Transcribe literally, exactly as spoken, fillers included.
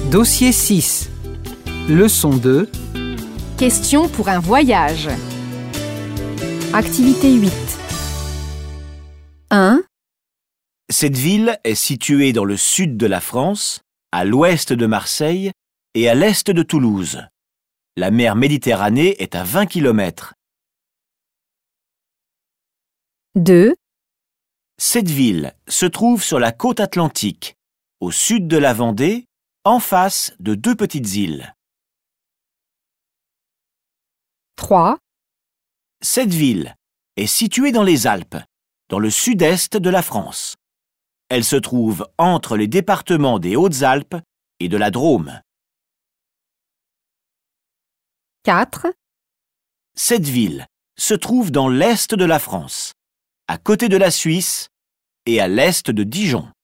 Dossier six. Leçon deux. Question pour un voyage. Activité huit. un. Cette ville est située dans le sud de la France, à l'ouest de Marseille et à l'est de Toulouse. La mer Méditerranée est à vingt kilomètres. deux. Cette ville se trouve sur la côte atlantique, au sud de la Vendée, en face de deux petites îles. trois. Cette ville est située dans les Alpes, dans le sud-est de la France. Elle se trouve entre les départements des Hautes-Alpes et de la Drôme. quatre. Cette ville se trouve dans l'est de la France, à côté de la Suisse et à l'est de Dijon.